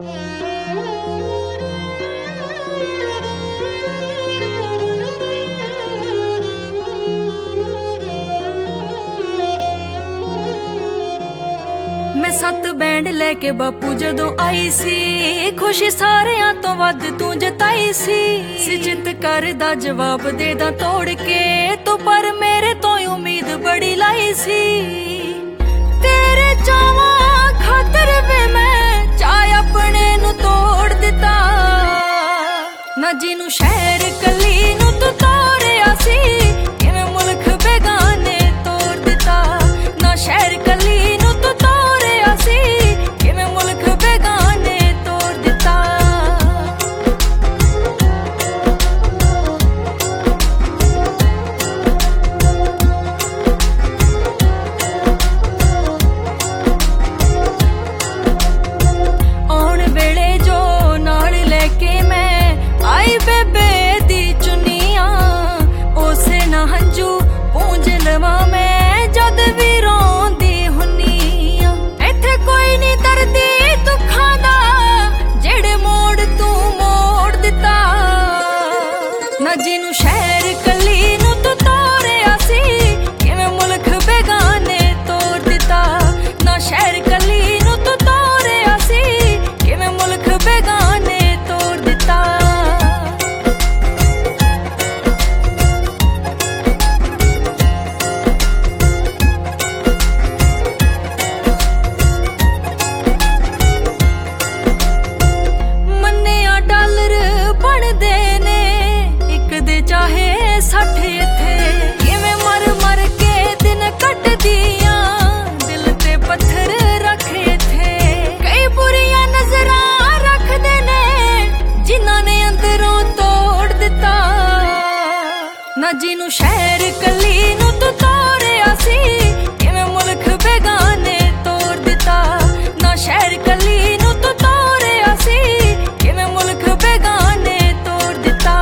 मैं 7 बैंड लेके बापू जदों आई सी, खुशी सारियां तो वध तू जताई सी। सिजत करदा जवाब देदा तोड़ के तो, पर मेरे तो उम्मीद बड़ी लाई सी। तेरे चावां खातर वे मैं चाय अपने नू तोड़ दिता, ना जिनू शहर कली नू तू तोड़िया सी, किवें मुल्क बेगाने तोड़ दिता। ना शहर कली नू तू तोड़िया सी, किवें मुल्क बेगाने तोड़ दिता। आउण वेले जो नाल लेके मैं आई बेबे दी चुनिया, उसे ना हंजू पूंज लवा मैं जद भी रोंदी हुन्निया। इत्थे कोई नी दर्दी दुखां दा, जेड़े मोड़ तू मोड़ दिता। ना जिनू शहर कली नू तू तोड़िया सी, किवें मुल्क बेगाने तोड़ दिता। ना शहर कली नू तू तोड़िया सी, किवें मुल्क बेगाने तोड़ दिता। मन्निया डॉलर बनदे ने एक दे चाहे 60 इत्थे, किवें मर मर के दिन कटदियां दिल ते पत्थर रख इत्थे। कई बुरियां नजरां रखदे ने जिन्हां ने अंदरों तोड़ दिता। ना जिनू शहर कली नू तू तोड़िया सी, किवें मुल्क बेगाने तोड़ दिता। ना शहर कली नू तू तोड़िया सी, किवें मुल्क बेगाने तोड़ दिता।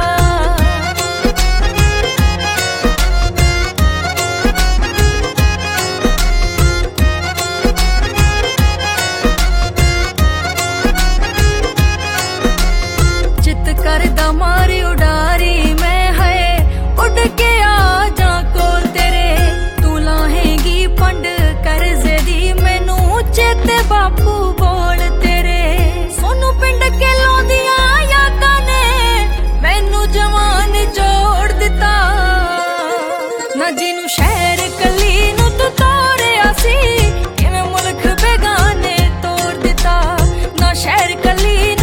चित करदा मारी उडारी मैं है, उड़ के आ जा कोल तेरे। तू लाहेगी पंड करजे दी मैनू, चेते बापू बोल तेरे। सोनू पिंड के लौंदियां यादां ने मैनू जवान जोड़ दिता। ना जिनू शहर कली नू तू तोड़िया सी, किवें मुल्क बेगाने तोड़ दिता। ना शहर कली